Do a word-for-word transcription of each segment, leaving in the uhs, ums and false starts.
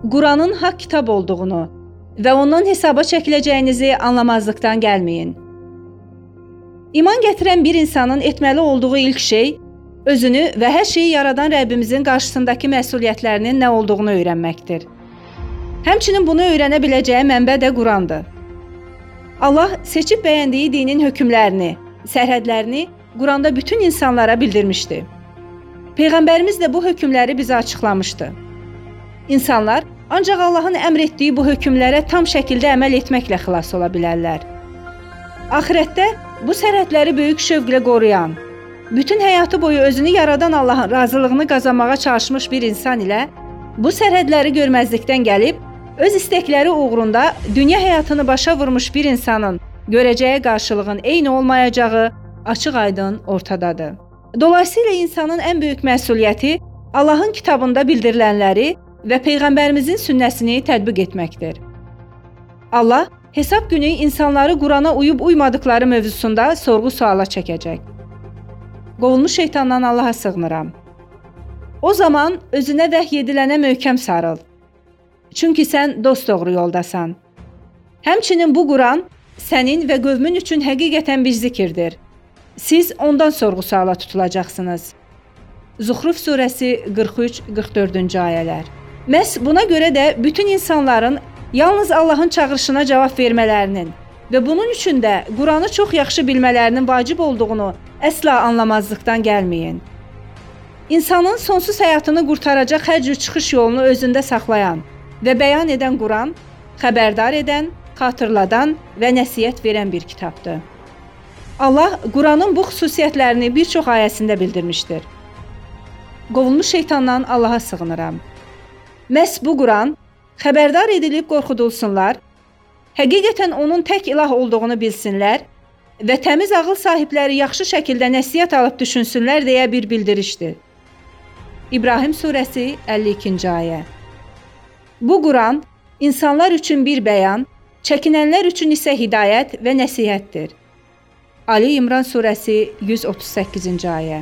Quranın haqq kitab olduğunu və ondan hesaba çəkiləcəyinizi anlamazlıqdan gəlməyin. İman gətirən bir insanın etməli olduğu ilk şey, özünü və hər şeyi yaradan Rəbbimizin qarşısındakı məsuliyyətlərinin nə olduğunu öyrənməkdir. Həmçinin bunu öyrənə biləcəyi mənbə də Qurandır. Allah seçib bəyəndiyi dinin hökmlərini, sərhədlərini Quranda bütün insanlara bildirmişdi. Peyğəmbərimiz də bu hökmləri bizə açıqlamışdı. İnsanlar ancaq Allahın əmr etdiyi bu hökmlərə tam şəkildə əməl etməklə xilas ola bilərlər. Axirətdə bu sərhədləri böyük şövqlə qoruyan, bütün həyatı boyu özünü yaradan Allahın razılığını qazanmağa çalışmış bir insan ilə bu sərhədləri görməzlikdən gəlib, öz istəkləri uğrunda dünya həyatını başa vurmuş bir insanın görəcəyi qarşılığın eyni olmayacağı açıq-aydın ortadadır. Dolayısıyla insanın ən böyük məsuliyyəti Allahın kitabında bildirilənləri və Peyğəmbərimizin sünnəsini tətbiq etməkdir. Allah hesab günü insanları Qurana uyub uymadıkları mövzusunda sorğu-suala çəkəcək. Qovulmuş şeytandan Allaha sığınıram. O zaman özünə vəhy edilənə möhkəm sarıl. Çünki sən dosdoğru yoldasan. Həmçinin bu Quran sənin və qövmün üçün həqiqətən bir zikirdir. Siz ondan sorğu-suala tutulacaqsınız. Zuhruf surəsi qırx üç qırx dördüncü ayələr. Məhz buna görə də bütün insanların yalnız Allahın çağırışına cavab vermələrinin və bunun üçün də Quranı çox yaxşı bilmələrinin vacib olduğunu əsla anlamazlıqdan gəlməyin. İnsanın sonsuz həyatını qurtaracaq hər cür çıxış yolunu özündə saxlayan və bəyan edən Quran, xəbərdar edən, xatırladan və nəsihət verən bir kitabdır. Allah Quranın bu xüsusiyyətlərini bir çox ayəsində bildirmişdir. Qovulmuş şeytandan Allaha sığınıram. Məhz bu Quran xəbərdar edilib qorxudulsunlar, həqiqətən onun tək ilah olduğunu bilsinlər və təmiz ağıl sahibləri yaxşı şəkildə nəsihət alıb düşünsünlər deyə bir bildirişdir. İbrahim surəsi əlli ikinci ayə. Bu Quran insanlar üçün bir bəyan, çəkinənlər üçün isə hidayət və nəsihətdir. Ali İmran surəsi yüz otuz səkkizinci ayə.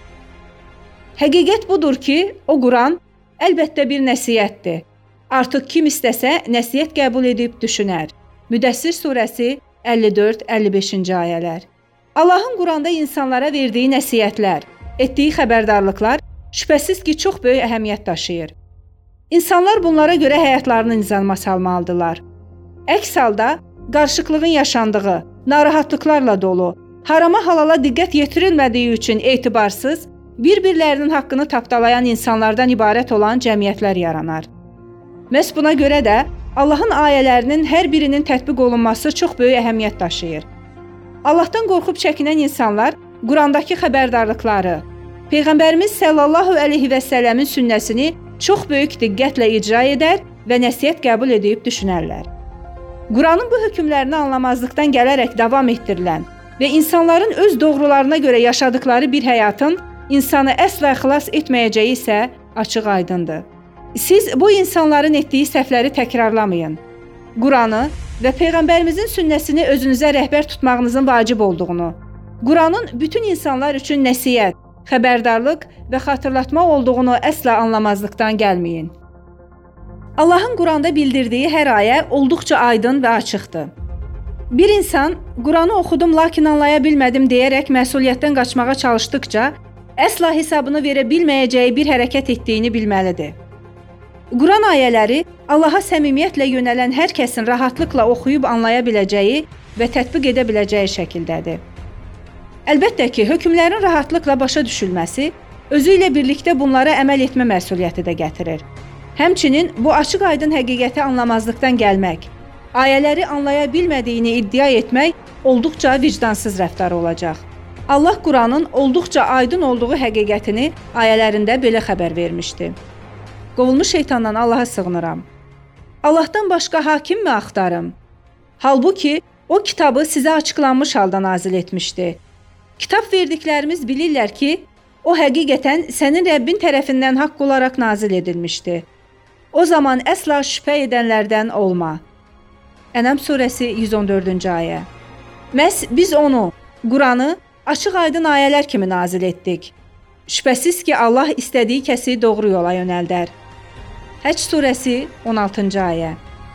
Həqiqət budur ki, o Quran əlbəttə bir nəsihətdir. Artıq kim istəsə nəsihət qəbul edib düşünər. Müddəssir surəsi əlli dörd əlli beşinci ayələr. Allahın Quranda insanlara verdiyi nəsihətlər, etdiyi xəbərdarlıqlar şübhəsiz ki, çox böyük əhəmiyyət daşıyır. İnsanlar bunlara görə həyatlarını nizama salmalıdırlar. Əks halda qarışıqlığın yaşandığı, narahatlıqlarla dolu, harama halala diqqət yetirilmədiyi üçün etibarsız, bir-birlərinin haqqını tapdalayan insanlardan ibarət olan cəmiyyətlər yaranar. Məhz buna görə də Allahın ayələrinin hər birinin tətbiq olunması çox böyük əhəmiyyət daşıyır. Allahdan qorxub çəkinən insanlar Qurandakı xəbərdarlıqları, Peyğəmbərimiz sallallahu əleyhi və səlləmin sünnəsini çox böyük diqqətlə icra edər və nəsihət qəbul edib düşünərlər. Quranın bu hökmlərini anlamazlıqdan gələrək davam etdirilən və insanların öz doğrularına görə yaşadıkları bir həyatın insanı əsla xilas etməyəcəyi isə açıq-aydındır. Siz bu insanların etdiyi səhvləri təkrarlamayın. Quranı və Peyğəmbərimizin sünnəsini özünüzə rəhbər tutmağınızın vacib olduğunu, Quranın bütün insanlar üçün nəsihət, xəbərdarlıq və xatırlatma olduğunu əsla anlamazlıqdan gəlməyin. Allahın Quranda bildirdiyi hər ayə olduqca aydın və açıqdır. Bir insan, Quranı oxudum, lakin anlaya bilmədim deyərək məsuliyyətdən qaçmağa çalışdıqca, əsla hesabını verə bilməyəcəyi bir hərəkət etdiyini bilməlidir. Quran ayələri Allaha səmimiyyətlə yönələn hər kəsin rahatlıqla oxuyub anlaya biləcəyi və tətbiq edə biləcəyi şəkildədir. Əlbəttə ki, hökmlərin rahatlıqla başa düşülməsi özü ilə birlikdə bunlara əməl etmə məsuliyyəti də gətirir. Həmçinin bu açıq-aydın həqiqəti anlamazlıqdan gəlmək, ayələri anlaya bilmədiyini iddia etmək olduqca vicdansız rəftar olacaq. Allah Quranın olduqca aydın olduğu həqiqətini ayələrində belə xəbər vermişdi. Qovulmuş şeytandan Allaha sığınıram. Allahdan başqa hakim mi axtarım? Halbuki o kitabı sizə açıqlanmış halda nazil etmişdi. Kitab verdiklərimiz bilirlər ki, o həqiqətən sənin Rəbbin tərəfindən haqq olaraq nazil edilmişdi. O zaman əsla şübhə edənlərdən olma. Ənam surəsi yüz on dördüncü ayə. Məhz biz onu, Quranı açıq-aydın ayələr kimi nazil etdik. Şübhəsiz ki, Allah istədiyi kəsi doğru yola yönəldər. Həc surəsi on altıncı ayə.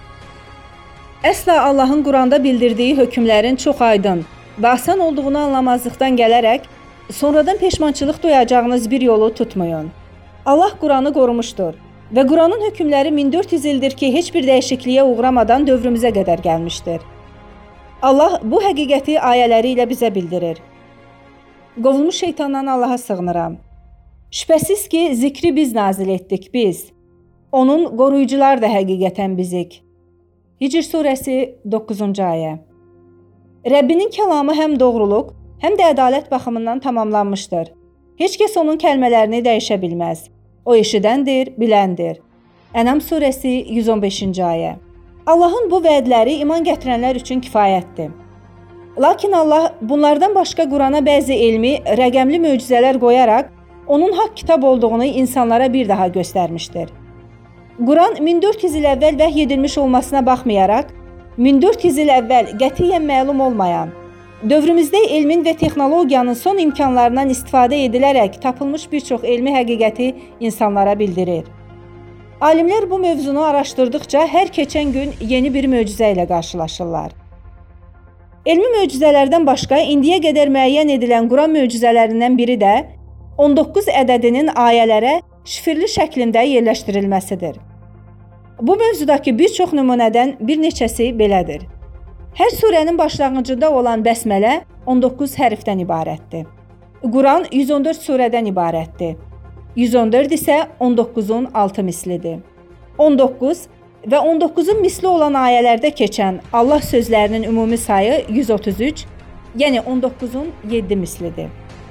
Əsla Allahın Quranda bildirdiyi hökmlərin çox aydın və asan olduğunu anlamazlıqdan gələrək, sonradan peşmançılıq duyacağınız bir yolu tutmayın. Allah Quranı qorumuşdur və Quranın hökmləri min dörd yüz ildir ki, heç bir dəyişikliyə uğramadan dövrümüzə qədər gəlmişdir. Allah bu həqiqəti ayələri ilə bizə bildirir. Qovulmuş şeytandan Allaha sığınıram. Şübhəsiz ki, zikri biz nazil etdik, biz. Onun qoruyucular da həqiqətən bizik. Hicr surəsi doqquzuncu ayə. Rəbbinin kəlamı həm doğruluq, həm də ədalət baxımından tamamlanmışdır. Heç kəs onun kəlmələrini dəyişə bilməz. O eşidəndir, biləndir. Ənam surəsi yüz on beşinci ayə. Allahın bu vədləri iman gətirənlər üçün kifayətdir. Lakin Allah bunlardan başqa Qurana bəzi elmi, rəqəmli möcüzələr qoyaraq, onun haqq kitab olduğunu insanlara bir daha göstərmişdir. Quran min dörd yüz il əvvəl vəhy edilmiş olmasına baxmayaraq, min dörd yüz il əvvəl qətiyyən məlum olmayan, dövrümüzdə elmin və texnologiyanın son imkanlarından istifadə edilərək tapılmış bir çox elmi həqiqəti insanlara bildirir. Alimlər bu mövzunu araşdırdıqca hər keçən gün yeni bir möcüzə ilə qarşılaşırlar. Elmi möcüzələrdən başqa indiyə qədər müəyyən edilən Quran möcüzələrindən biri də on doqquz ədədinin ayələrə şifrli şəklində yerləşdirilməsidir. Bu mövzudakı bir çox nümunədən bir neçəsi belədir. Hər surənin başlanğıcında olan bəsmələ on doqquz hərfdən ibarətdir. Quran yüz on dörd surədən ibarətdir. yüz on dörd isə on doqquzun altı mislidir. on doqquz və on doqquzun misli olan ayələrdə keçən Allah sözlərinin ümumi sayı yüz otuz üç, yəni on doqquzun yeddi mislidir.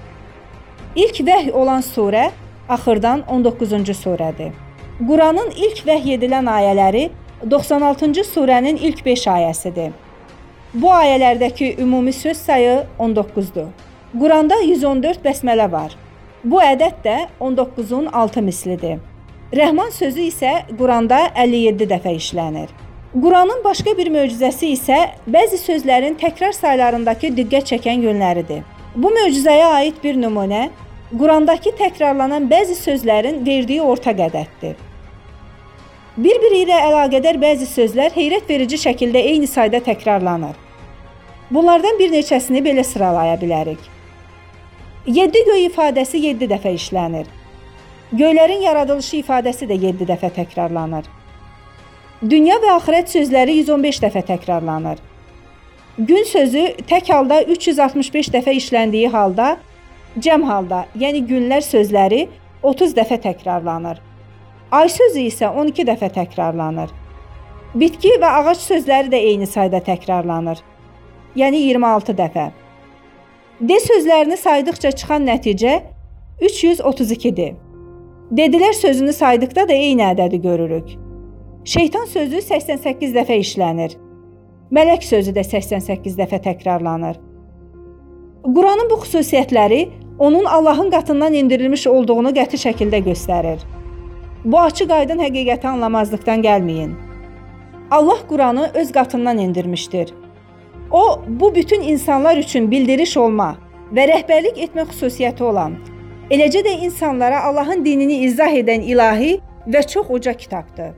İlk vəhy olan surə axırdan on doqquzuncu surədir. Quranın ilk vəhy edilən ayələri doxsan altıncı surənin ilk beş ayəsidir. Bu ayələrdəki ümumi söz sayı on doqquzdur. Quranda yüz on dörd bəsmələ var. Bu ədəd də on doqquzun altı mislidir. Rəhman sözü isə Quranda əlli yeddi dəfə işlənir. Quranın başqa bir möcüzəsi isə bəzi sözlərin təkrar saylarındakı diqqət çəkən yönləridir. Bu möcüzəyə aid bir nümunə Qurandakı təkrarlanan bəzi sözlərin verdiyi orta ədəddir. Bir-biri ilə əlaqədar bəzi sözlər heyrət verici şəkildə eyni sayda təkrarlanır. Bunlardan bir neçəsini belə sıralaya bilərik. Yeddi göy ifadəsi yeddi dəfə işlənir. Göylərin yaradılışı ifadəsi də yeddi dəfə təkrarlanır. Dünya və axirət sözləri yüz on beş dəfə təkrarlanır. Gün sözü tək halda üç yüz altmış beş dəfə işləndiyi halda, cəm halda, yəni günlər sözləri otuz dəfə təkrarlanır. Ay sözü isə on iki dəfə təkrarlanır. Bitki və ağac sözləri də eyni sayda təkrarlanır. Yəni iyirmi altı dəfə. D sözlərini saydıqca çıxan nəticə üç yüz otuz ikidir. Dedilər sözünü saydıqda da eyni ədədi görürük. Şeytan sözü səksən səkkiz dəfə işlənir. Mələk sözü də səksən səkkiz dəfə təkrarlanır. Quranın bu xüsusiyyətləri onun Allahın qatından indirilmiş olduğunu qəti şəkildə göstərir. Bu açıq aydın həqiqəti anlamazlıqdan gəlməyin. Allah Quranı öz qatından indirmişdir. O, bu bütün insanlar üçün bildiriş olma və rəhbərlik etmə xüsusiyyəti olan, eləcə də insanlara Allahın dinini izah edən ilahi və çox uca kitabdır.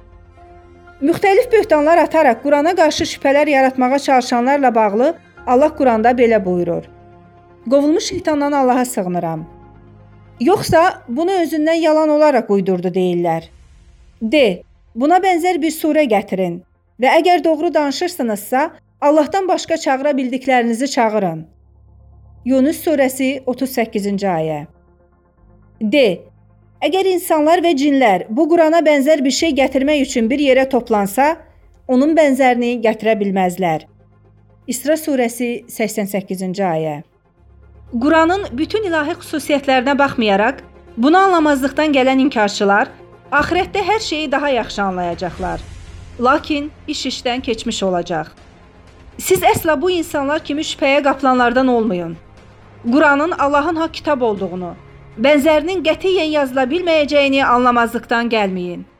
Müxtəlif böhtanlar ataraq Qurana qarşı şübhələr yaratmağa çalışanlarla bağlı Allah Quranda belə buyurur. Qovulmuş şeytandan Allaha sığınıram. Yoxsa bunu özündən yalan olaraq uydurdu deyirlər. De, buna bənzər bir surə gətirin və əgər doğru danışırsınızsa, Allahdan başqa çağıra bildiklərinizi çağırın. Yunus surəsi otuz səkkizinci ayə. De, əgər insanlar və cinlər bu Qurana bənzər bir şey gətirmək üçün bir yerə toplansa, onun bənzərini gətirə bilməzlər. İsra surəsi səksən səkkizinci ayə. Quranın bütün ilahi xüsusiyyətlərinə baxmayaraq, bunu anlamazlıqdan gələn inkarçılar axirətdə hər şeyi daha yaxşı anlayacaqlar. Lakin iş işdən keçmiş olacaq. Siz əsla bu insanlar kimi şübhəyə qapılanlardan olmayın. Quranın Allahın haqq kitab olduğunu, bənzərinin qətiyyən yazıla bilməyəcəyini anlamazlıqdan gəlməyin.